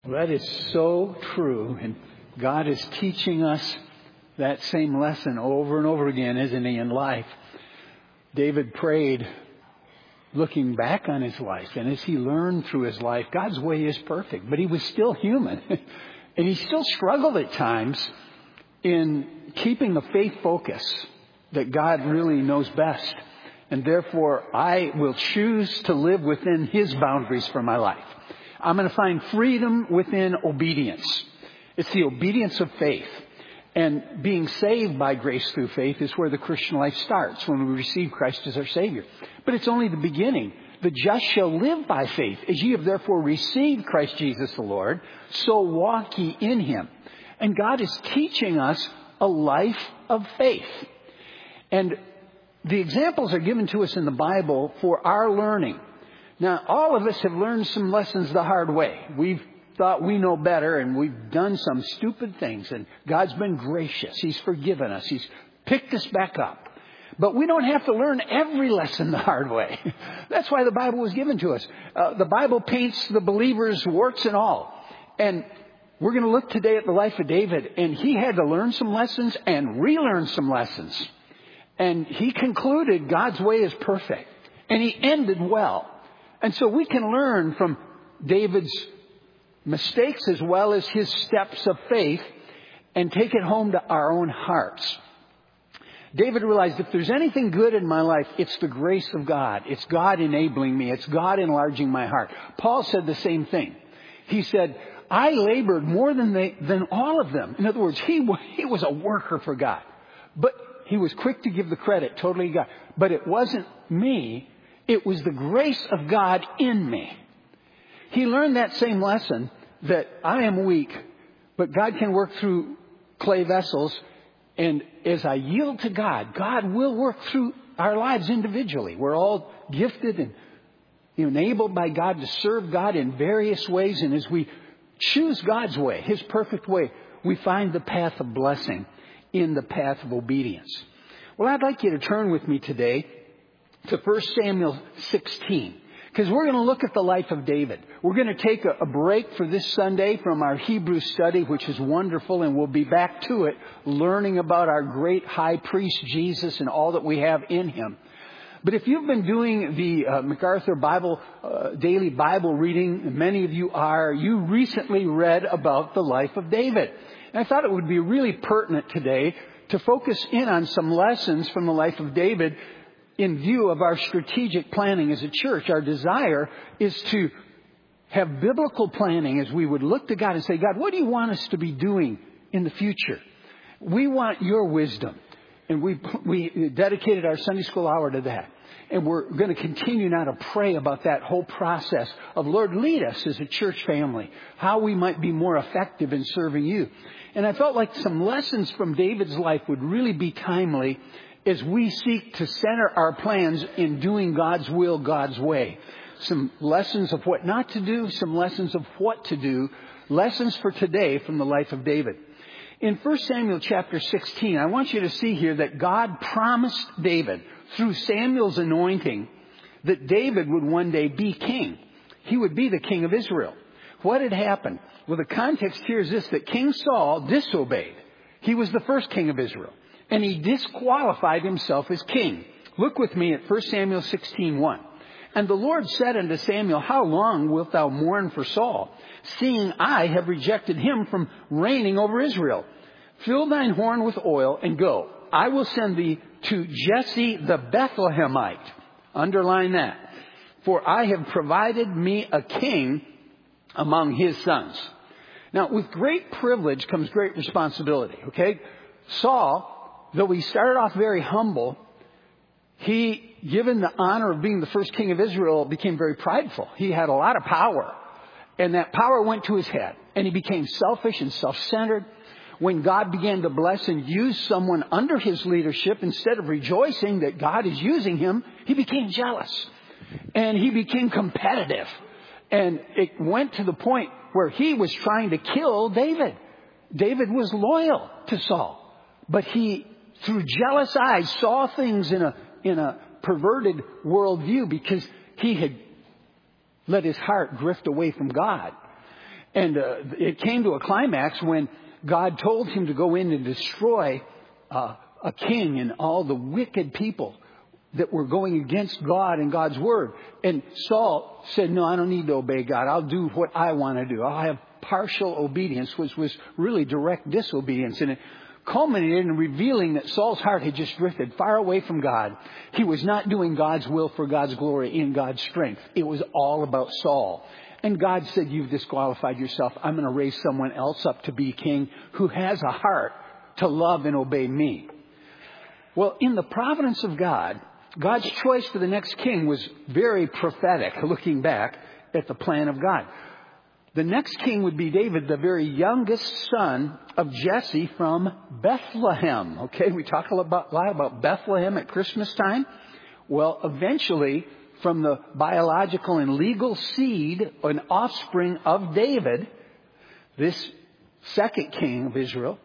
That is so true. And God is teaching us that same lesson over and over again, isn't He, in life? David prayed looking back on his life. And as he learned through his life, God's way is perfect. But he was still human. And he still struggled at times in keeping the faith focus that God really knows best. And therefore, I will choose to live within His boundaries for my life. I'm going to find freedom within obedience. It's the obedience of faith. And being saved by grace through faith is where the Christian life starts, when we receive Christ as our Savior. But it's only the beginning. The just shall live by faith. As ye have therefore received Christ Jesus the Lord, so walk ye in Him. And God is teaching us a life of faith. And the examples are given to us in the Bible for our learning. Now, all of us have learned some lessons the hard way. We've thought we know better, and we've done some stupid things, and God's been gracious. He's forgiven us. He's picked us back up. But we don't have to learn every lesson the hard way. That's why the Bible was given to us. The Bible paints the believer's warts and all. And we're going to look today at the life of David, and he had to learn some lessons and relearn some lessons. And he concluded God's way is perfect. And he ended well. And so we can learn from David's mistakes as well as his steps of faith and take it home to our own hearts. David realized if there's anything good in my life, it's the grace of God. It's God enabling me. It's God enlarging my heart. Paul said the same thing. He said, I labored more than all of them. In other words, he was a worker for God. But he was quick to give the credit totally to God. But it wasn't me. It was the grace of God in me. He learned that same lesson, that I am weak, but God can work through clay vessels. And as I yield to God, God will work through our lives individually. We're all gifted and enabled by God to serve God in various ways. And as we choose God's way, His perfect way, we find the path of blessing in the path of obedience. Well, I'd like you to turn with me today to 1 Samuel 16. Because we're going to look at the life of David. We're going to take a break for this Sunday from our Hebrew study, which is wonderful, and we'll be back to it, learning about our great high priest, Jesus, and all that we have in Him. But if you've been doing the MacArthur Bible daily Bible reading, many of you are, you recently read about the life of David. And I thought it would be really pertinent today to focus in on some lessons from the life of David in view of our strategic planning as a church. Our desire is to have biblical planning as we would look to God and say, God, what do you want us to be doing in the future? We want your wisdom. And we dedicated our Sunday school hour to that. And we're going to continue now to pray about that whole process of, Lord, lead us as a church family, how we might be more effective in serving you. And I felt like some lessons from David's life would really be timely as we seek to center our plans in doing God's will, God's way. Some lessons of what not to do, some lessons of what to do, lessons for today from the life of David. In 1 Samuel chapter 16, I want you to see here that God promised David through Samuel's anointing that David would one day be king. He would be the king of Israel. What had happened? Well, the context here is this, that King Saul disobeyed. He was the first king of Israel. And he disqualified himself as king. Look with me at 1 Samuel 16:1. And the Lord said unto Samuel, how long wilt thou mourn for Saul, seeing I have rejected him from reigning over Israel? Fill thine horn with oil and go. I will send thee to Jesse the Bethlehemite. Underline that. For I have provided me a king among his sons. Now, with great privilege comes great responsibility, okay? Saul, though he started off very humble, he, given the honor of being the first king of Israel, became very prideful. He had a lot of power. And that power went to his head. And he became selfish and self-centered. When God began to bless and use someone under his leadership, instead of rejoicing that God is using him, he became jealous. And he became competitive. And it went to the point where he was trying to kill David. David was loyal to Saul. But he, through jealous eyes, saw things in a perverted worldview because he had let his heart drift away from God. And it came to a climax when God told him to go in and destroy a king and all the wicked people that were going against God and God's word. And Saul said, no, I don't need to obey God. I'll do what I want to do. I'll have partial obedience, which was really direct disobedience. And it culminated in revealing that Saul's heart had just drifted far away from God. He was not doing God's will for God's glory in God's strength. It was all about Saul. And God said, you've disqualified yourself. I'm going to raise someone else up to be king who has a heart to love and obey me. Well, in the providence of God, God's choice for the next king was very prophetic, looking back at the plan of God. The next king would be David, the very youngest son of Jesse from Bethlehem. Okay, we talk a lot about Bethlehem at Christmas time. Well, eventually, from the biological and legal seed, an offspring of David, this second king of Israel,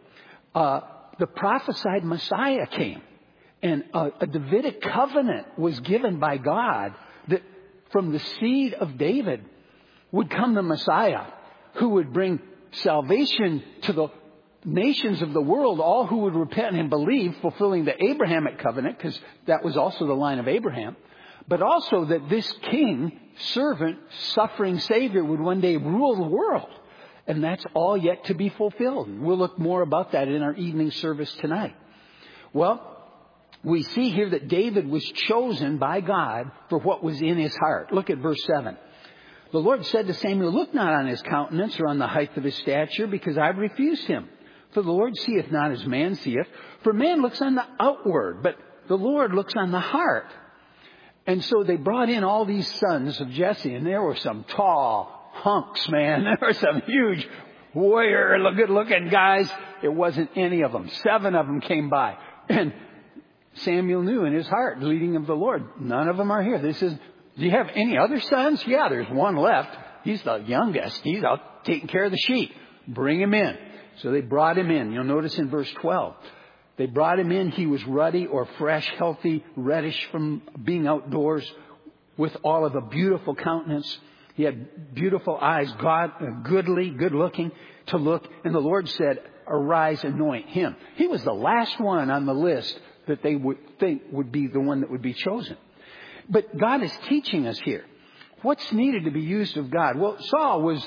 the prophesied Messiah came. And a Davidic covenant was given by God that from the seed of David would come the Messiah who would bring salvation to the nations of the world, all who would repent and believe, fulfilling the Abrahamic covenant, because that was also the line of Abraham. But also that this king, servant, suffering Savior would one day rule the world. And that's all yet to be fulfilled. We'll look more about that in our evening service tonight. Well, we see here that David was chosen by God for what was in his heart. Look at verse 7. The Lord said to Samuel, look not on his countenance or on the height of his stature, because I've refused him. For the Lord seeth not as man seeth. For man looks on the outward, but the Lord looks on the heart. And so they brought in all these sons of Jesse, and there were some tall hunks, man. There were some huge warrior, good-looking guys. It wasn't any of them. 7 of them came by. And Samuel knew in his heart, leading of the Lord, none of them are here. This is, do you have any other sons? Yeah, there's one left. He's the youngest. He's out taking care of the sheep. Bring him in. So they brought him in. You'll notice in verse 12, they brought him in. He was ruddy or fresh, healthy, reddish from being outdoors, with all of a beautiful countenance. He had beautiful eyes, goodly, good looking to look. And the Lord said, arise, anoint him. He was the last one on the list that they would think would be the one that would be chosen. But God is teaching us here. What's needed to be used of God? Well, Saul was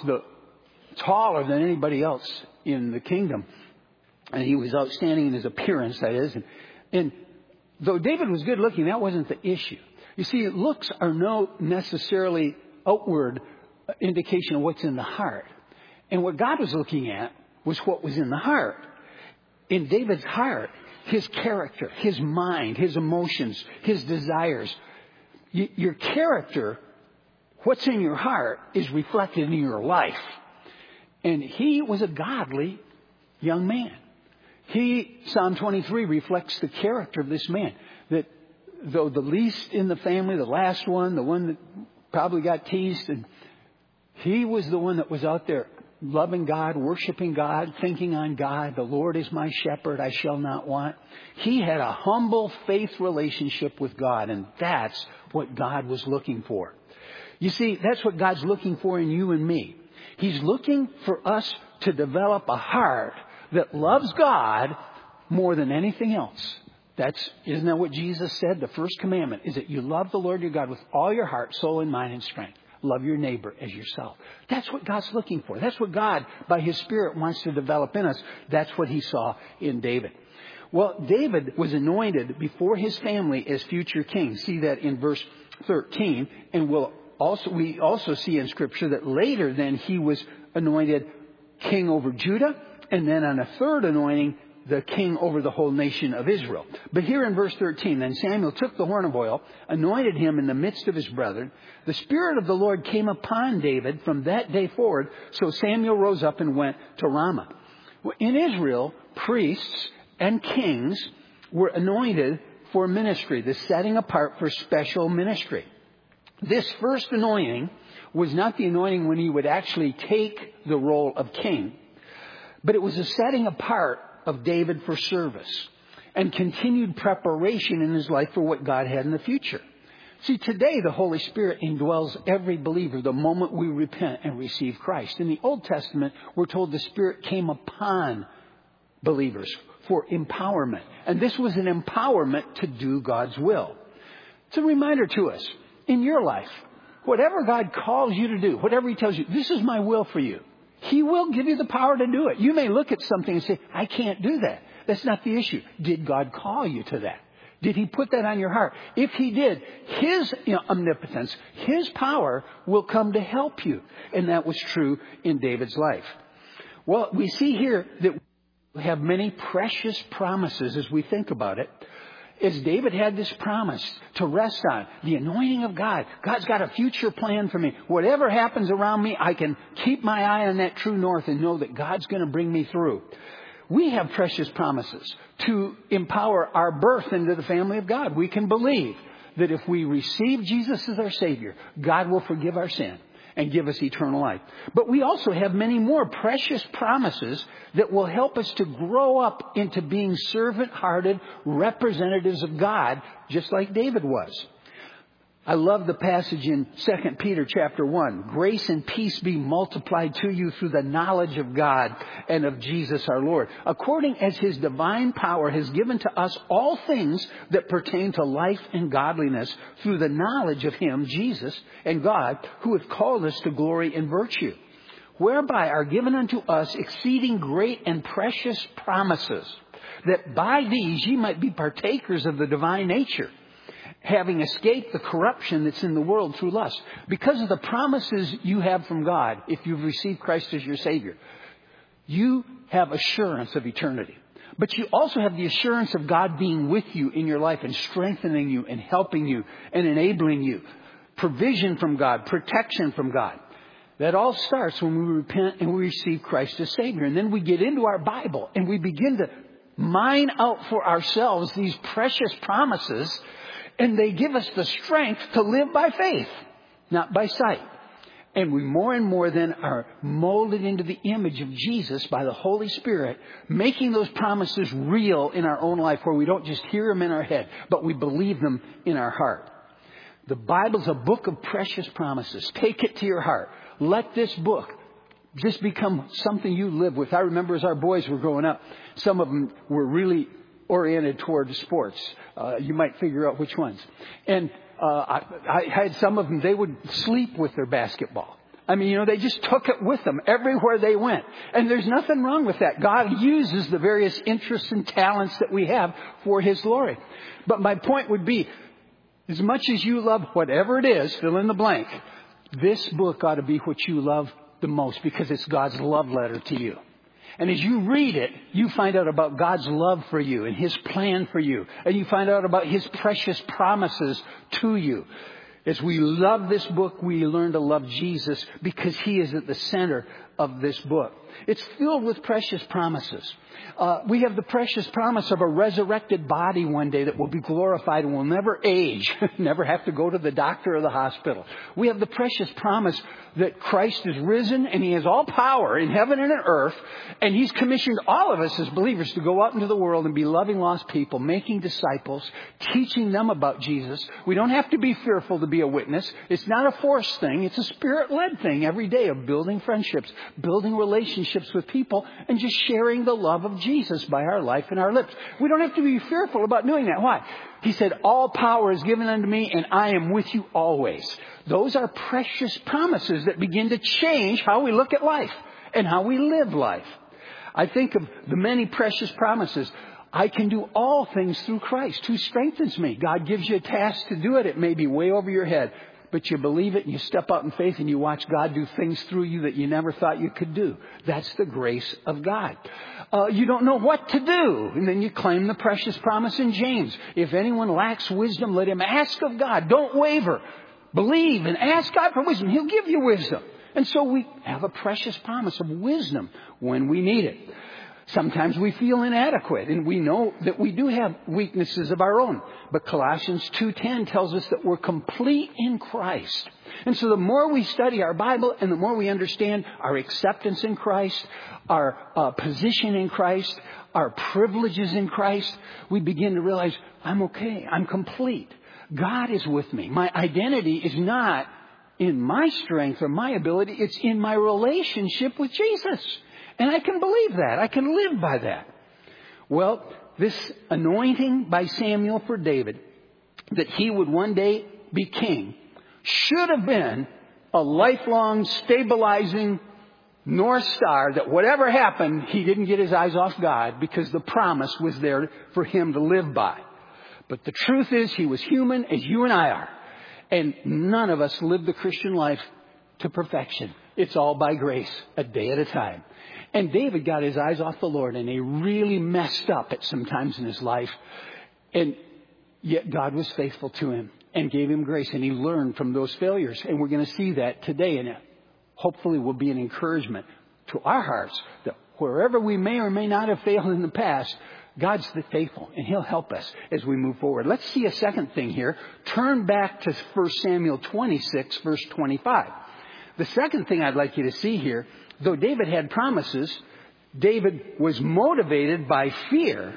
taller than anybody else in the kingdom. And he was outstanding in his appearance, that is. And though David was good looking, that wasn't the issue. You see, looks are no necessarily outward indication of what's in the heart. And what God was looking at was what was in the heart. In David's heart, his character, his mind, his emotions, his desires. Your character, what's in your heart, is reflected in your life. And he was a godly young man. Psalm 23 reflects the character of this man. That though the least in the family, the last one, the one that probably got teased, and he was the one that was out there loving God, worshiping God, thinking on God. The Lord is my shepherd, I shall not want. He had a humble faith relationship with God, and that's what God was looking for. You see, that's what God's looking for in you and me. He's looking for us to develop a heart that loves God more than anything else. Isn't that what Jesus said? The first commandment is that you love the Lord your God with all your heart, soul, and mind and strength. Love your neighbor as yourself. That's what God's looking for. That's what God, by His Spirit, wants to develop in us. That's what He saw in David. Well, David was anointed before his family as future king. See that in verse 13. And we also see in Scripture that later then he was anointed king over Judah. And then on a third anointing, the king over the whole nation of Israel. But here in verse 13, then Samuel took the horn of oil, anointed him in the midst of his brethren. The Spirit of the Lord came upon David from that day forward. So Samuel rose up and went to Ramah. Well, in Israel, priests and kings were anointed for ministry, the setting apart for special ministry. This first anointing was not the anointing when he would actually take the role of king, but it was a setting apart of David for service and continued preparation in his life for what God had in the future. See, today the Holy Spirit indwells every believer the moment we repent and receive Christ. In the Old Testament, we're told the Spirit came upon believers for empowerment. And this was an empowerment to do God's will. It's a reminder to us, in your life, whatever God calls you to do, whatever He tells you, this is my will for you. He will give you the power to do it. You may look at something and say, I can't do that. That's not the issue. Did God call you to that? Did He put that on your heart? If He did, His omnipotence, His power will come to help you. And that was true in David's life. Well, we see here that we have many precious promises as we think about it. As David had this promise to rest on, the anointing of God. God's got a future plan for me. Whatever happens around me, I can keep my eye on that true north and know that God's going to bring me through. We have precious promises to empower our birth into the family of God. We can believe that if we receive Jesus as our Savior, God will forgive our sin and give us eternal life. But we also have many more precious promises that will help us to grow up into being servant-hearted representatives of God, just like David was. I love the passage in 2 Peter chapter 1. Grace and peace be multiplied to you through the knowledge of God and of Jesus our Lord, according as His divine power has given to us all things that pertain to life and godliness through the knowledge of Him, Jesus, and God, who hath called us to glory and virtue, whereby are given unto us exceeding great and precious promises, that by these ye might be partakers of the divine nature, having escaped the corruption that's in the world through lust. Because of the promises you have from God, if you've received Christ as your Savior, you have assurance of eternity. But you also have the assurance of God being with you in your life and strengthening you and helping you and enabling you. Provision from God, protection from God. That all starts when we repent and we receive Christ as Savior. And then we get into our Bible and we begin to mine out for ourselves these precious promises. And they give us the strength to live by faith, not by sight. And we more and more then are molded into the image of Jesus by the Holy Spirit, making those promises real in our own life, where we don't just hear them in our head, but we believe them in our heart. The Bible's a book of precious promises. Take it to your heart. Let this book just become something you live with. I remember as our boys were growing up, some of them were really oriented toward sports. You might figure out which ones. And I had some of them, they would sleep with their basketball. I mean, they just took it with them everywhere they went. And there's nothing wrong with that. God uses the various interests and talents that we have for His glory. But my point would be, as much as you love whatever it is, fill in the blank, this book ought to be what you love the most, because it's God's love letter to you. And as you read it, you find out about God's love for you and His plan for you. And you find out about His precious promises to you. As we love this book, we learn to love Jesus because He is at the center of this book. It's filled with precious promises. We have the precious promise of a resurrected body one day that will be glorified and will never age, never have to go to the doctor or the hospital. We have the precious promise that Christ is risen and He has all power in heaven and on earth, and He's commissioned all of us as believers to go out into the world and be loving lost people, making disciples, teaching them about Jesus. We don't have to be fearful to be a witness. It's not a forced thing. It's a Spirit-led thing every day of building friendships, building relationships with people, and just sharing the love of Jesus by our life and our lips. We don't have to be fearful about doing that. Why? He said, all power is given unto me, and I am with you always. Those are precious promises that begin to change how we look at life and how we live life. I think of the many precious promises. I can do all things through Christ who strengthens me. God gives you a task to do it. It may be way over your head, but you believe it and you step out in faith and you watch God do things through you that you never thought you could do. That's the grace of God. You don't know what to do, and then you claim the precious promise in James. If anyone lacks wisdom, let him ask of God. Don't waver. Believe and ask God for wisdom. He'll give you wisdom. And so we have a precious promise of wisdom when we need it. Sometimes we feel inadequate, and we know that we do have weaknesses of our own. But Colossians 2:10 tells us that we're complete in Christ. And so the more we study our Bible and the more we understand our acceptance in Christ, our position in Christ, our privileges in Christ, we begin to realize, I'm okay. I'm complete. God is with me. My identity is not in my strength or my ability. It's in my relationship with Jesus. And I can believe that. I can live by that. Well, this anointing by Samuel for David, that he would one day be king, should have been a lifelong stabilizing North Star, that whatever happened, he didn't get his eyes off God, because the promise was there for him to live by. But the truth is, he was human as you and I are. And none of us live the Christian life to perfection. It's all by grace, a day at a time. And David got his eyes off the Lord, and he really messed up at some times in his life. And yet God was faithful to him and gave him grace, and he learned from those failures. And we're going to see that today, and it hopefully will be an encouragement to our hearts that wherever we may or may not have failed in the past, God's faithful, and He'll help us as we move forward. Let's see a second thing here. Turn back to 1 Samuel 26, verse 25. The second thing I'd like you to see here, though David had promises, David was motivated by fear,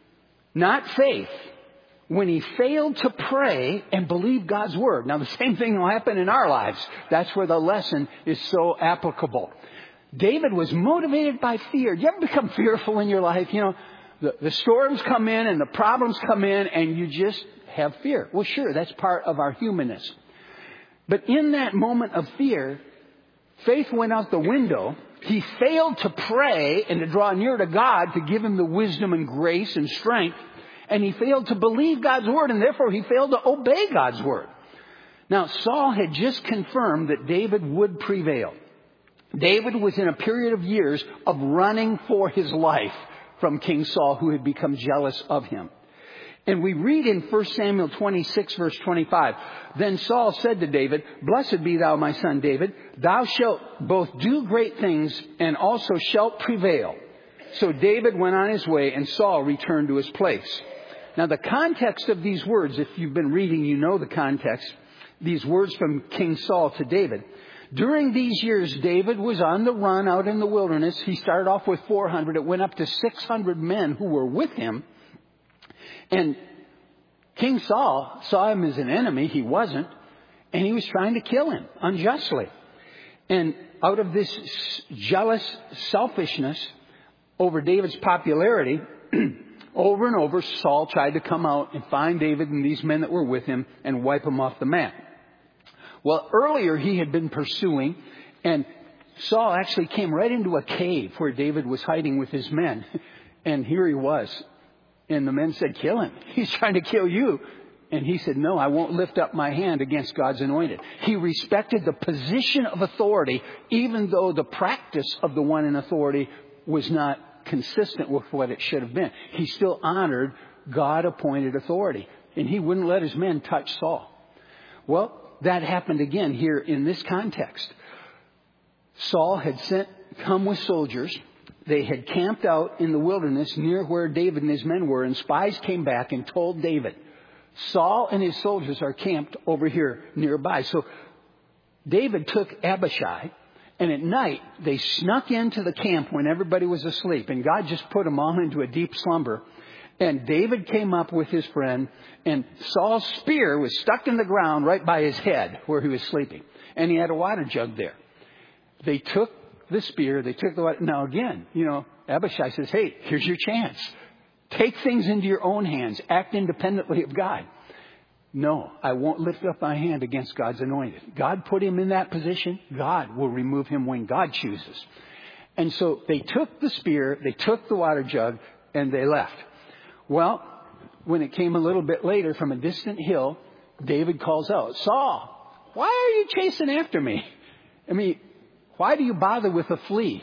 not faith, when he failed to pray and believe God's Word. Now, the same thing will happen in our lives. That's where the lesson is so applicable. David was motivated by fear. Do you ever become fearful in your life? You know, the storms come in and the problems come in and you just have fear. Well, sure, that's part of our humanness. But in that moment of fear, faith went out the window. He failed to pray and to draw near to God to give him the wisdom and grace and strength. And he failed to believe God's Word, and therefore he failed to obey God's Word. Now, Saul had just confirmed that David would prevail. David was in a period of years of running for his life from King Saul, who had become jealous of him. And we read in 1 Samuel 26, verse 25, Then Saul said to David, Blessed be thou, my son David. Thou shalt both do great things and also shalt prevail. So David went on his way, and Saul returned to his place. Now, the context of these words, if you've been reading, you know the context. These words from King Saul to David. During these years, David was on the run out in the wilderness. He started off with 400. It went up to 600 men who were with him. And King Saul saw him as an enemy. He wasn't. And he was trying to kill him unjustly. And out of this jealous selfishness over David's popularity, over and over, Saul tried to come out and find David and these men that were with him and wipe them off the map. Well, earlier he had been pursuing, and Saul actually came right into a cave where David was hiding with his men. And here he was. And the men said, Kill him. He's trying to kill you. And he said, No, I won't lift up my hand against God's anointed. He respected the position of authority, even though the practice of the one in authority was not consistent with what it should have been. He still honored God-appointed authority. And he wouldn't let his men touch Saul. Well, that happened again here in this context. Saul had come with soldiers. They had camped out in the wilderness near where David and his men were. And spies came back and told David, Saul and his soldiers are camped over here nearby. So David took Abishai. And at night, they snuck into the camp when everybody was asleep. And God just put them all into a deep slumber. And David came up with his friend. And Saul's spear was stuck in the ground right by his head where he was sleeping. And he had a water jug there. They took the spear. They took the water. Now again, Abishai says, Hey, here's your chance. Take things into your own hands. Act independently of God. No, I won't lift up my hand against God's anointed. God put him in that position. God will remove him when God chooses. And so they took the spear, they took the water jug, and they left. Well, when it came a little bit later from a distant hill, David calls out, Saul, why are you chasing after me? I mean, why do you bother with a flea?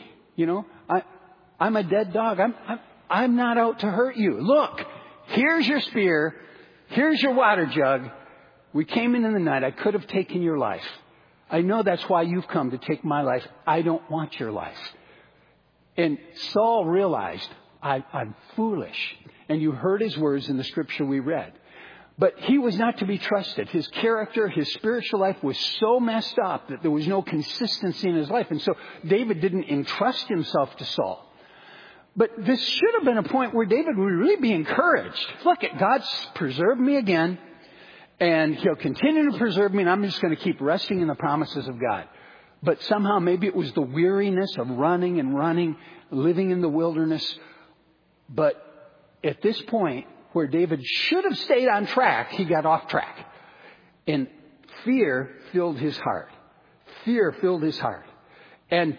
I'm a dead dog. I'm not out to hurt you. Look, here's your spear. Here's your water jug. We came in the night. I could have taken your life. I know that's why you've come, to take my life. I don't want your life. And Saul realized, I'm foolish. And you heard his words in the scripture we read. But he was not to be trusted. His character, his spiritual life was so messed up that there was no consistency in his life. And so David didn't entrust himself to Saul. But this should have been a point where David would really be encouraged. Look, God's preserved me again. And He'll continue to preserve me, and I'm just going to keep resting in the promises of God. But somehow maybe it was the weariness of running and running, living in the wilderness. But at this point where David should have stayed on track, he got off track. And fear filled his heart. Fear filled his heart. And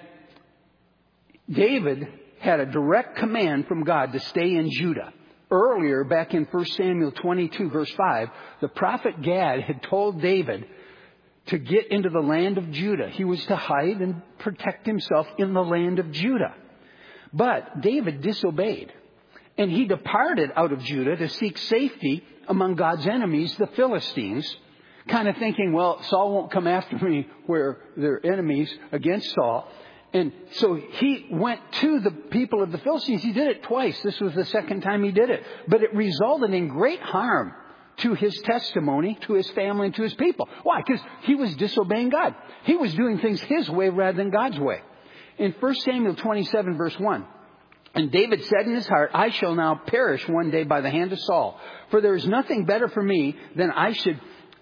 David had a direct command from God to stay in Judah. Earlier, back in 1 Samuel 22, verse 5, the prophet Gad had told David to get into the land of Judah. He was to hide and protect himself in the land of Judah. But David disobeyed. And he departed out of Judah to seek safety among God's enemies, the Philistines, kind of thinking, well, Saul won't come after me where they're enemies against Saul. And so he went to the people of the Philistines. He did it twice. This was the second time he did it. But it resulted in great harm to his testimony, to his family, and to his people. Why? Because he was disobeying God. He was doing things his way rather than God's way. In 1 Samuel 27, verse 1, and David said in his heart, I shall now perish one day by the hand of Saul. For there is nothing better for me than I should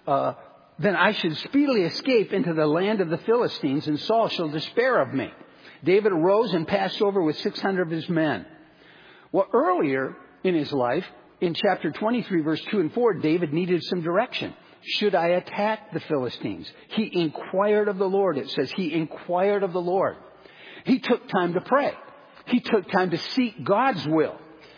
speedily escape into the land of the Philistines, and Saul shall despair of me. David arose and passed over with 600 of his men. Well, earlier in his life, in chapter 23, verse 2 and 4, David needed some direction. Should I attack the Philistines? He inquired of the Lord. It says he inquired of the Lord. He took time to pray. He took time to seek God's will.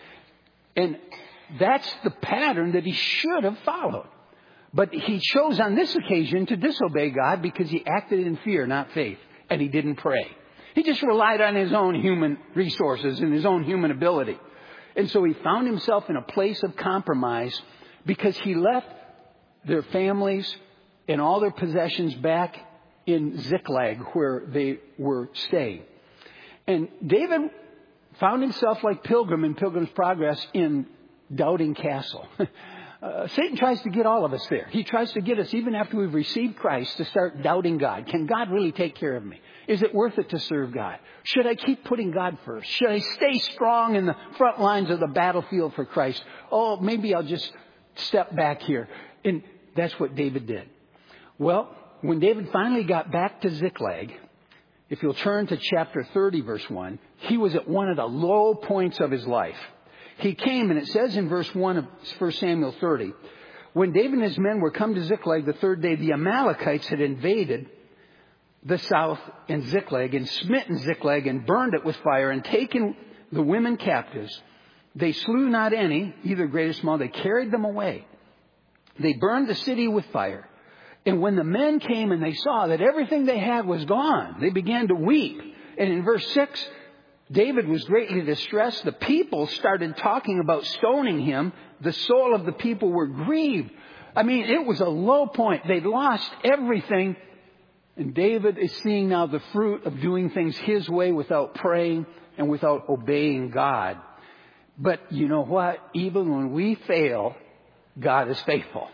And that's the pattern that he should have followed. But he chose on this occasion to disobey God because he acted in fear, not faith. And he didn't pray. He just relied on his own human resources and his own human ability. And so he found himself in a place of compromise because he left their families and all their possessions back in Ziklag where they were staying. And David found himself like Pilgrim in Pilgrim's Progress in Doubting Castle. Satan tries to get all of us there. He tries to get us, even after we've received Christ, to start doubting God. Can God really take care of me? Is it worth it to serve God? Should I keep putting God first? Should I stay strong in the front lines of the battlefield for Christ? Oh, maybe I'll just step back here. And that's what David did. Well, when David finally got back to Ziklag, if you'll turn to chapter 30, verse 1, he was at one of the low points of his life. He came, and it says in verse 1 of 1 Samuel 30, when David and his men were come to Ziklag the third day, the Amalekites had invaded the south and Ziklag and smitten Ziklag and burned it with fire and taken the women captives. They slew not any, either great or small. They carried them away. They burned the city with fire. And when the men came and they saw that everything they had was gone, they began to weep. And in verse 6, David was greatly distressed. The people started talking about stoning him. The soul of the people were grieved. I mean, it was a low point. They'd lost everything. And David is seeing now the fruit of doing things his way without praying and without obeying God. But you know what? Even when we fail, God is faithful.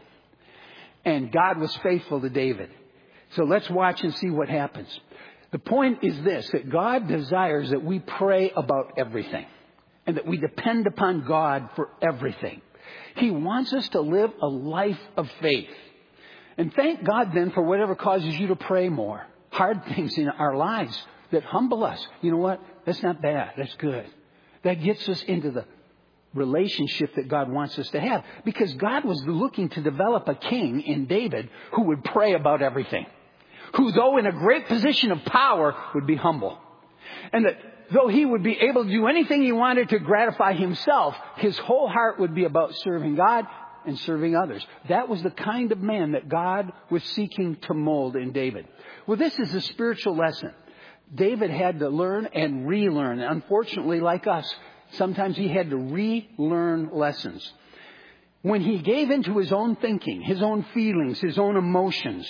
And God was faithful to David. So let's watch and see what happens. The point is this, that God desires that we pray about everything and that we depend upon God for everything. He wants us to live a life of faith. And thank God then for whatever causes you to pray more. Hard things in our lives that humble us. You know what? That's not bad. That's good. That gets us into the relationship that God wants us to have. Because God was looking to develop a king in David who would pray about everything. Who, though in a great position of power, would be humble. And that though he would be able to do anything he wanted to gratify himself, his whole heart would be about serving God and serving others. That was the kind of man that God was seeking to mold in David. Well, this is a spiritual lesson. David had to learn and relearn. Unfortunately, like us, sometimes he had to relearn lessons. When he gave into his own thinking, his own feelings, his own emotions,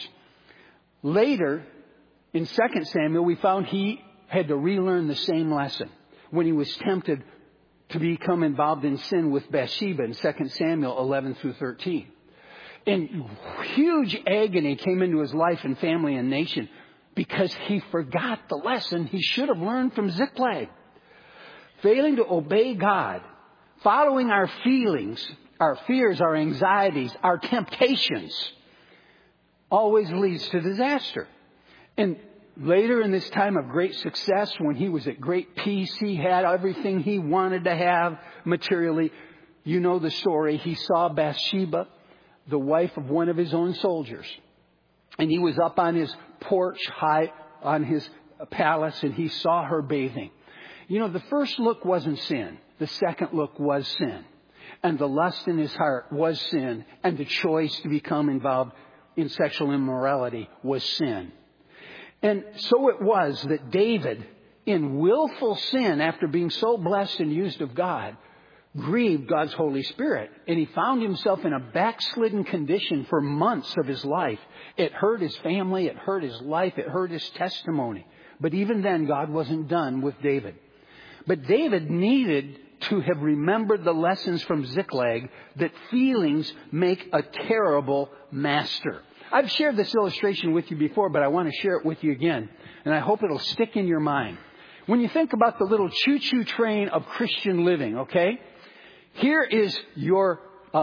later, in 2 Samuel, we found he had to relearn the same lesson when he was tempted to become involved in sin with Bathsheba in 2 Samuel 11 through 13. And huge agony came into his life and family and nation because he forgot the lesson he should have learned from Ziklag. Failing to obey God, following our feelings, our fears, our anxieties, our temptations always leads to disaster. And later in this time of great success, when he was at great peace, he had everything he wanted to have materially. You know the story. He saw Bathsheba, the wife of one of his own soldiers. And he was up on his porch, high on his palace, and he saw her bathing. You know, the first look wasn't sin. The second look was sin. And the lust in his heart was sin. And the choice to become involved in sexual immorality was sin. And so it was that David, in willful sin, after being so blessed and used of God, grieved God's Holy Spirit. And he found himself in a backslidden condition for months of his life. It hurt his family. It hurt his life. It hurt his testimony. But even then, God wasn't done with David. But David needed to have remembered the lessons from Ziklag that feelings make a terrible master. I've shared this illustration with you before, but I want to share it with you again. And I hope it'll stick in your mind. When you think about the little choo-choo train of Christian living, okay? Here is your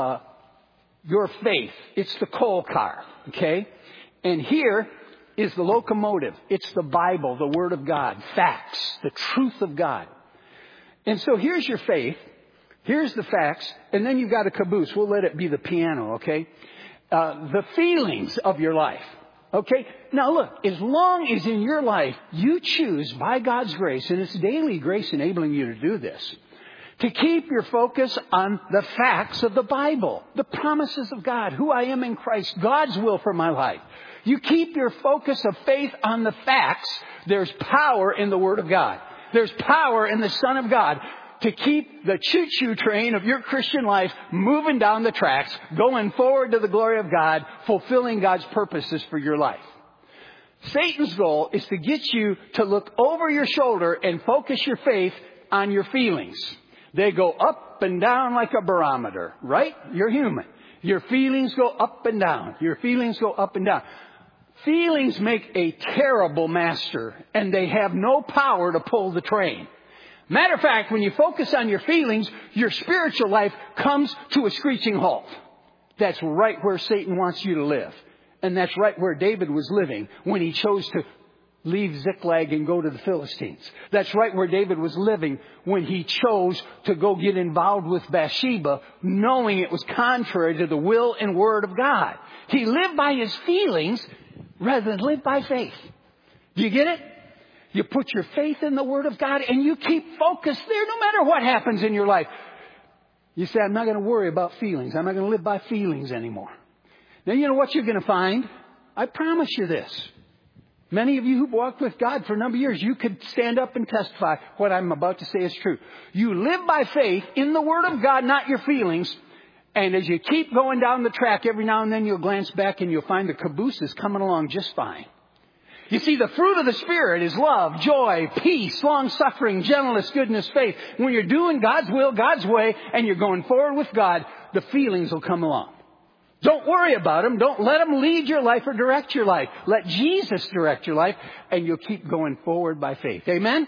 faith. It's the coal car, okay? And here is the locomotive. It's the Bible, the Word of God, facts, the truth of God. And so here's your faith. Here's the facts. And then you've got a caboose. We'll let it be the piano, okay? The feelings of your life. Okay? Now look, as long as in your life you choose by God's grace, and it's daily grace enabling you to do this, to keep your focus on the facts of the Bible, the promises of God, who I am in Christ, God's will for my life. You keep your focus of faith on the facts, there's power in the Word of God. There's power in the Son of God to keep the choo-choo train of your Christian life moving down the tracks, going forward to the glory of God, fulfilling God's purposes for your life. Satan's goal is to get you to look over your shoulder and focus your faith on your feelings. They go up and down like a barometer, right? You're human. Your feelings go up and down. Your feelings go up and down. Feelings make a terrible master, and they have no power to pull the train. Matter of fact, when you focus on your feelings, your spiritual life comes to a screeching halt. That's right where Satan wants you to live. And that's right where David was living when he chose to leave Ziklag and go to the Philistines. That's right where David was living when he chose to go get involved with Bathsheba, knowing it was contrary to the will and word of God. He lived by his feelings rather than live by faith. Do you get it? You put your faith in the Word of God and you keep focused there no matter what happens in your life. You say, I'm not going to worry about feelings. I'm not going to live by feelings anymore. Then you know what you're going to find? I promise you this. Many of you who've walked with God for a number of years, you could stand up and testify what I'm about to say is true. You live by faith in the Word of God, not your feelings. And as you keep going down the track, every now and then you'll glance back and you'll find the caboose is coming along just fine. You see, the fruit of the Spirit is love, joy, peace, long-suffering, gentleness, goodness, faith. When you're doing God's will, God's way, and you're going forward with God, the feelings will come along. Don't worry about them. Don't let them lead your life or direct your life. Let Jesus direct your life, and you'll keep going forward by faith. Amen?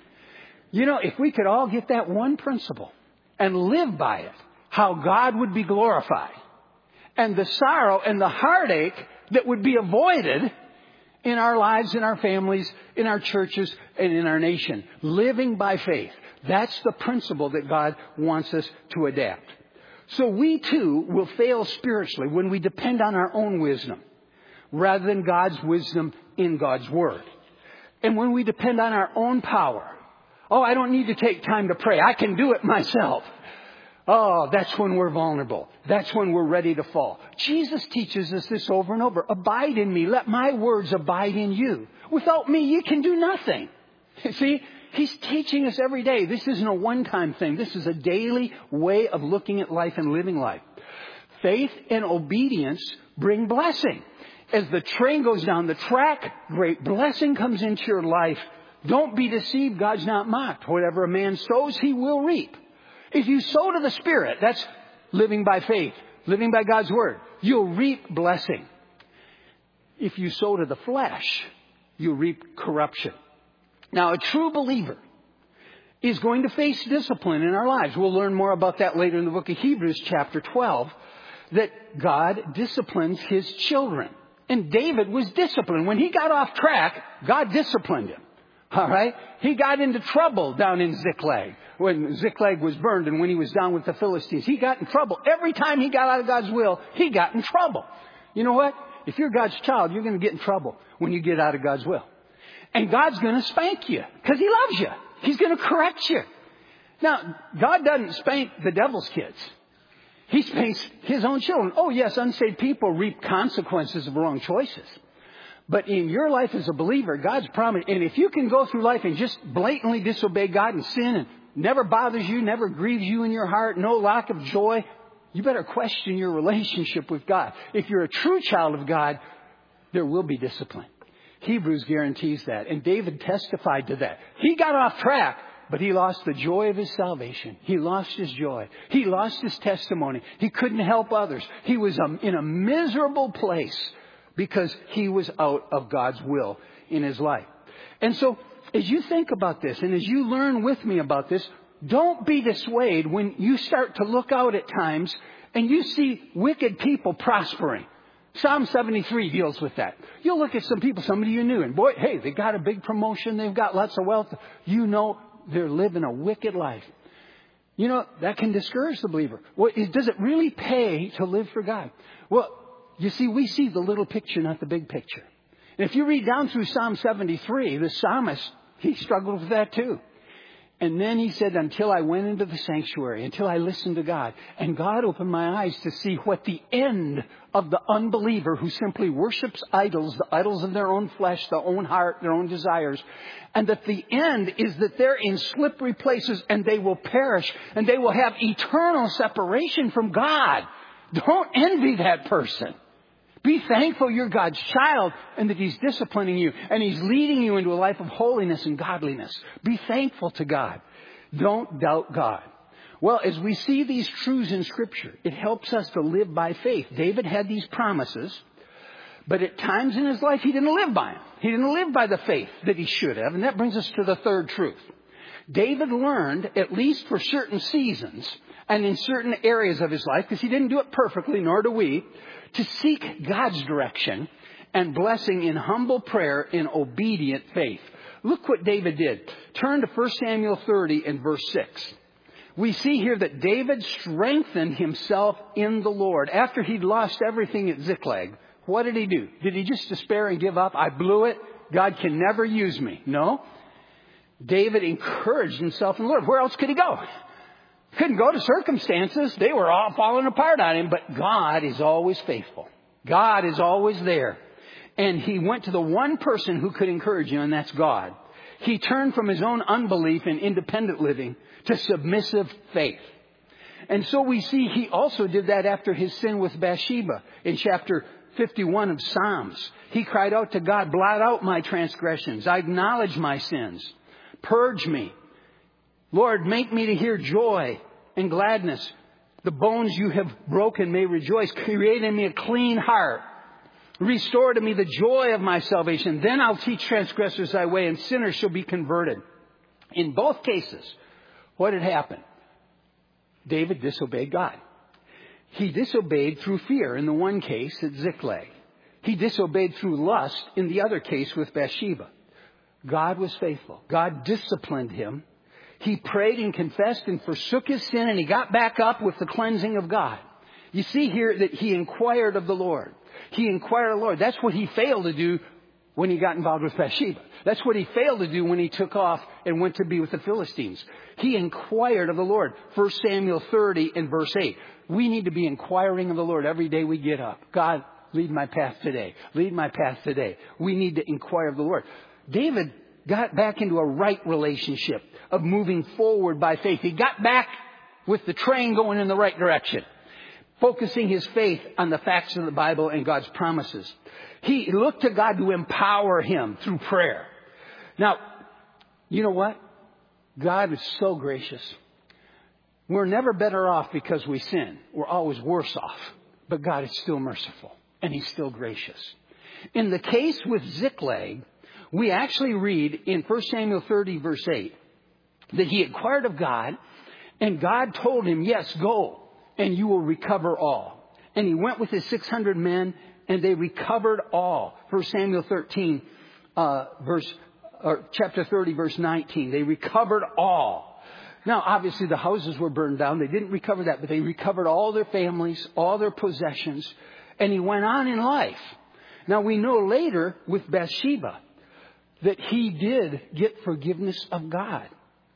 You know, if we could all get that one principle and live by it, how God would be glorified. And the sorrow and the heartache that would be avoided in our lives, in our families, in our churches, and in our nation. Living by faith. That's the principle that God wants us to adapt. So we too will fail spiritually when we depend on our own wisdom rather than God's wisdom in God's Word. And when we depend on our own power. Oh, I don't need to take time to pray. I can do it myself. Oh, that's when we're vulnerable. That's when we're ready to fall. Jesus teaches us this over and over. Abide in me. Let my words abide in you. Without me, you can do nothing. See, he's teaching us every day. This isn't a one-time thing. This is a daily way of looking at life and living life. Faith and obedience bring blessing. As the train goes down the track, great blessing comes into your life. Don't be deceived. God's not mocked. Whatever a man sows, he will reap. If you sow to the Spirit, that's living by faith, living by God's Word. You'll reap blessing. If you sow to the flesh, you'll reap corruption. Now, a true believer is going to face discipline in our lives. We'll learn more about that later in the book of Hebrews chapter 12, that God disciplines his children. And David was disciplined. When he got off track, God disciplined him. All right? He got into trouble down in Ziklag when Ziklag was burned and when he was down with the Philistines. He got in trouble. Every time he got out of God's will, he got in trouble. You know what? If you're God's child, you're going to get in trouble when you get out of God's will. And God's going to spank you because he loves you. He's going to correct you. Now, God doesn't spank the devil's kids. He spanks his own children. Oh, yes, unsaved people reap consequences of wrong choices. But in your life as a believer, God's promised. And if you can go through life and just blatantly disobey God and sin and never bothers you, never grieves you in your heart, no lack of joy, you better question your relationship with God. If you're a true child of God, there will be discipline. Hebrews guarantees that. And David testified to that. He got off track, but he lost the joy of his salvation. He lost his joy. He lost his testimony. He couldn't help others. He was in a miserable place because he was out of God's will in his life. And so, as you think about this, and as you learn with me about this, don't be dissuaded when you start to look out at times and you see wicked people prospering. Psalm 73 deals with that. You'll look at some people, somebody you knew, and boy, hey, they got a big promotion, they've got lots of wealth. You know they're living a wicked life. You know, that can discourage the believer. Well, does it really pay to live for God? Well, you see, we see the little picture, not the big picture. And if you read down through Psalm 73, the psalmist, he struggled with that too. And then he said, until I went into the sanctuary, until I listened to God. And God opened my eyes to see what the end of the unbeliever who simply worships idols, the idols of their own flesh, their own heart, their own desires. And that the end is that they're in slippery places and they will perish and they will have eternal separation from God. Don't envy that person. Be thankful you're God's child and that he's disciplining you and he's leading you into a life of holiness and godliness. Be thankful to God. Don't doubt God. Well, as we see these truths in Scripture, it helps us to live by faith. David had these promises, but at times in his life he didn't live by them. He didn't live by the faith that he should have. And that brings us to the third truth. David learned, at least for certain seasons and in certain areas of his life, because he didn't do it perfectly, nor do we, to seek God's direction and blessing in humble prayer in obedient faith. Look what David did. Turn to 1 Samuel 30 and verse 6. We see here that David strengthened himself in the Lord. After he'd lost everything at Ziklag, what did he do? Did he just despair and give up? I blew it. God can never use me. No. David encouraged himself in the Lord. Where else could he go? Couldn't go to circumstances. They were all falling apart on him. But God is always faithful. God is always there. And he went to the one person who could encourage him, and that's God. He turned from his own unbelief and independent living to submissive faith. And so we see he also did that after his sin with Bathsheba in chapter 51 of Psalms. He cried out to God, blot out my transgressions. I acknowledge my sins. Purge me. Lord, make me to hear joy and gladness. The bones you have broken may rejoice. Create in me a clean heart. Restore to me the joy of my salvation. Then I'll teach transgressors thy way, and sinners shall be converted. In both cases, what had happened? David disobeyed God. He disobeyed through fear in the one case at Ziklag. He disobeyed through lust in the other case with Bathsheba. God was faithful. God disciplined him. He prayed and confessed and forsook his sin, and he got back up with the cleansing of God. You see here that he inquired of the Lord. He inquired of the Lord. That's what he failed to do when he got involved with Bathsheba. That's what he failed to do when he took off and went to be with the Philistines. He inquired of the Lord. 1 Samuel 30 and verse 8. We need to be inquiring of the Lord every day we get up. God, lead my path today. Lead my path today. We need to inquire of the Lord. David got back into a right relationship of moving forward by faith. He got back with the train going in the right direction, focusing his faith on the facts of the Bible and God's promises. He looked to God to empower him through prayer. Now, you know what? God is so gracious. We're never better off because we sin. We're always worse off. But God is still merciful, and he's still gracious. In the case with Ziklag, we actually read in 1 Samuel 30, verse 8, that he inquired of God, and God told him, yes, go, and you will recover all. And he went with his 600 men, and they recovered all. 1 Samuel 13, chapter 30, verse 19. They recovered all. Now, obviously, the houses were burned down. They didn't recover that, but they recovered all their families, all their possessions, and he went on in life. Now, we know later with Bathsheba that he did get forgiveness of God.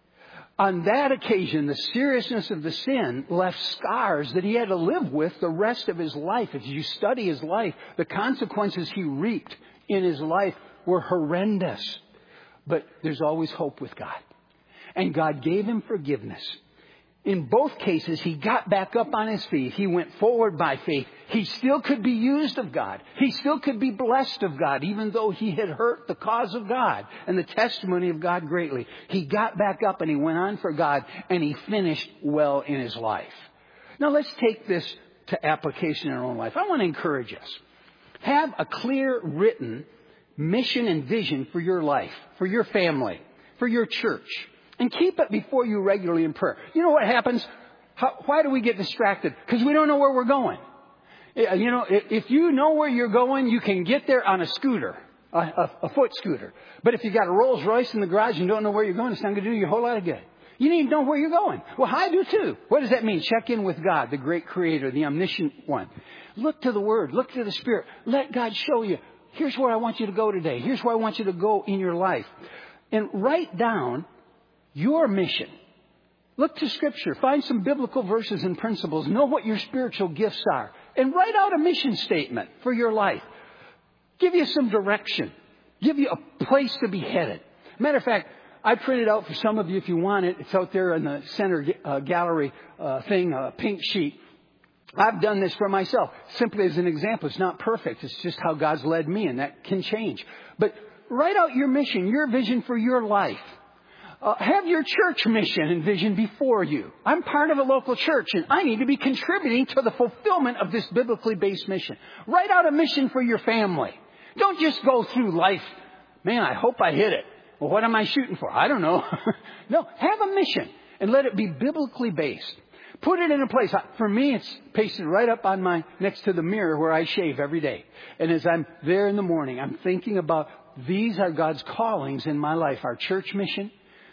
On that occasion, the seriousness of the sin left scars that he had to live with the rest of his life. If you study his life, the consequences he reaped in his life were horrendous. But there's always hope with God. And God gave him forgiveness. In both cases, he got back up on his feet. He went forward by faith. He still could be used of God. He still could be blessed of God, even though he had hurt the cause of God and the testimony of God greatly. He got back up and he went on for God, and he finished well in his life. Now let's take this to application in our own life. I want to encourage us. Have a clear written mission and vision for your life, for your family, for your church. And keep it before you regularly in prayer. You know what happens? Why do we get distracted? Because we don't know where we're going. You know, if you know where you're going, you can get there on a scooter, a foot scooter. But if you got a Rolls Royce in the garage and don't know where you're going, it's not going to do you a whole lot of good. You need to know where you're going. Well, I do too. What does that mean? Check in with God, the great creator, the omniscient one. Look to the Word. Look to the Spirit. Let God show you. Here's where I want you to go today. Here's where I want you to go in your life. And write down your mission. Look to Scripture. Find some biblical verses and principles. Know what your spiritual gifts are. And write out a mission statement for your life. Give you some direction. Give you a place to be headed. Matter of fact, I printed out for some of you if you want it. It's out there in the center gallery thing, a pink sheet. I've done this for myself. Simply as an example. It's not perfect. It's just how God's led me, and that can change. But write out your mission, your vision for your life. Have your church mission and vision before you. I'm part of a local church, and I need to be contributing to the fulfillment of this biblically based mission. Write out a mission for your family. Don't just go through life. Man, I hope I hit it. Well, what am I shooting for? I don't know. No, have a mission and let it be biblically based. Put it in a place. For me, it's pasted right up on next to the mirror where I shave every day. And as I'm there in the morning, I'm thinking about these are God's callings in my life. Our church mission,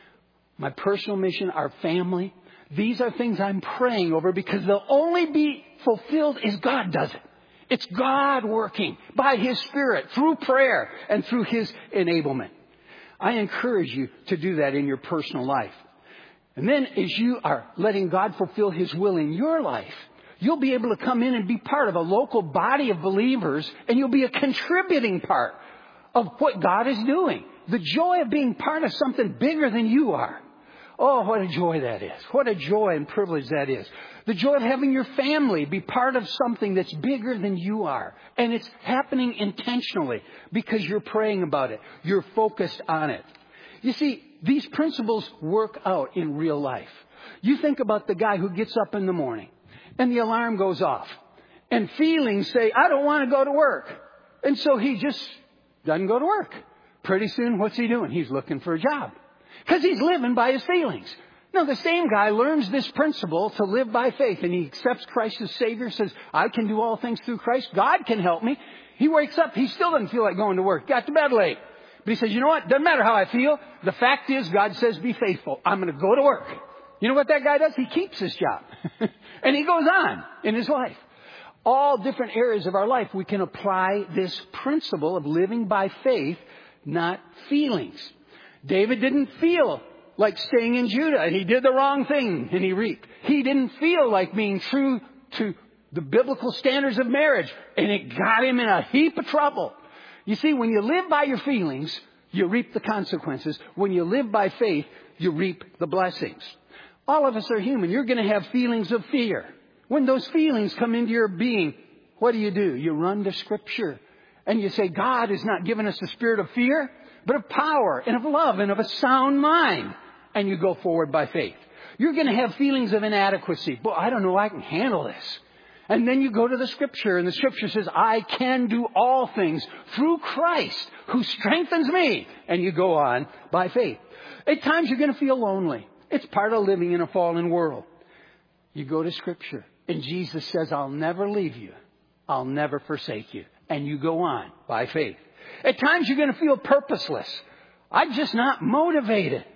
my personal mission, our family. These are things I'm praying over because they'll only be fulfilled as God does it. It's God working by His Spirit through prayer and through His enablement. I encourage you to do that in your personal life. And then as you are letting God fulfill His will in your life, you'll be able to come in and be part of a local body of believers, and you'll be a contributing part of what God is doing. The joy of being part of something bigger than you are. Oh, what a joy that is. What a joy and privilege that is. The joy of having your family be part of something that's bigger than you are. And it's happening intentionally because you're praying about it. You're focused on it. You see, these principles work out in real life. You think about the guy who gets up in the morning and the alarm goes off and feelings say, I don't want to go to work. And so he just doesn't go to work. Pretty soon, what's he doing? He's looking for a job because he's living by his feelings. Now, the same guy learns this principle to live by faith, and he accepts Christ as Savior, says, I can do all things through Christ. God can help me. He wakes up. He still doesn't feel like going to work. Got to bed late. But he says, you know what? Doesn't matter how I feel. The fact is, God says, be faithful. I'm going to go to work. You know what that guy does? He keeps his job. And he goes on in his life. All different areas of our life, we can apply this principle of living by faith, not feelings. David didn't feel like staying in Judah, and he did the wrong thing, and he reaped. He didn't feel like being true to the biblical standards of marriage, and it got him in a heap of trouble. You see, when you live by your feelings, you reap the consequences. When you live by faith, you reap the blessings. All of us are human. You're going to have feelings of fear. When those feelings come into your being, what do? You run to Scripture, and you say, God has not given us a spirit of fear, but of power and of love and of a sound mind. And you go forward by faith. You're going to have feelings of inadequacy. Boy, I don't know, I can handle this. And then you go to the Scripture, and the Scripture says, I can do all things through Christ who strengthens me. And you go on by faith. At times you're going to feel lonely. It's part of living in a fallen world. You go to Scripture, and Jesus says, I'll never leave you. I'll never forsake you. And you go on by faith. At times you're going to feel purposeless. I'm just not motivated.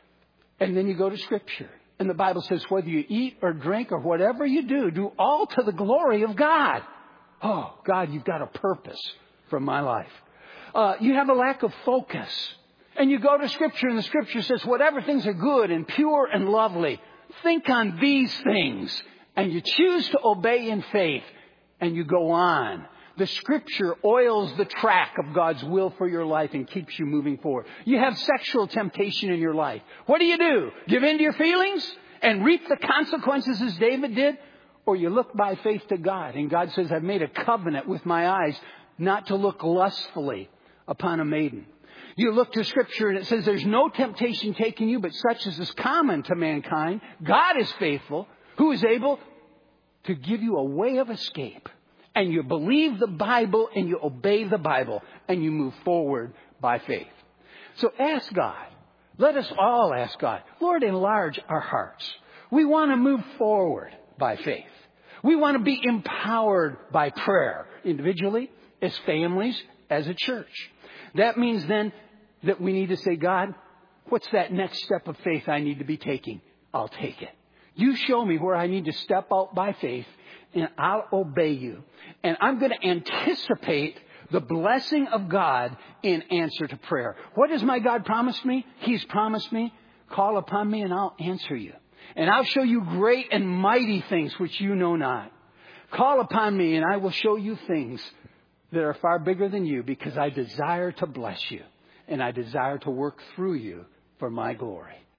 And then you go to Scripture. And the Bible says, whether you eat or drink or whatever you do all to the glory of God. Oh, God, you've got a purpose for my life. You have a lack of focus. And you go to Scripture, and the Scripture says, whatever things are good and pure and lovely, think on these things. And you choose to obey in faith. And you go on. The Scripture oils the track of God's will for your life and keeps you moving forward. You have sexual temptation in your life. What do? Give in to your feelings and reap the consequences as David did? Or you look by faith to God, and God says, I've made a covenant with my eyes not to look lustfully upon a maiden. You look to Scripture, and it says there's no temptation taking you but such as is common to mankind. God is faithful, who is able to give you a way of escape. And you believe the Bible, and you obey the Bible, and you move forward by faith. So ask God. Let us all ask God, Lord, enlarge our hearts. We want to move forward by faith. We want to be empowered by prayer, individually, as families, as a church. That means then that we need to say, God, what's that next step of faith I need to be taking? I'll take it. You show me where I need to step out by faith, and I'll obey you. And I'm going to anticipate the blessing of God in answer to prayer. What has my God promised me? He's promised me, call upon me and I'll answer you. And I'll show you great and mighty things which you know not. Call upon me and I will show you things that are far bigger than you, because I desire to bless you and I desire to work through you for my glory.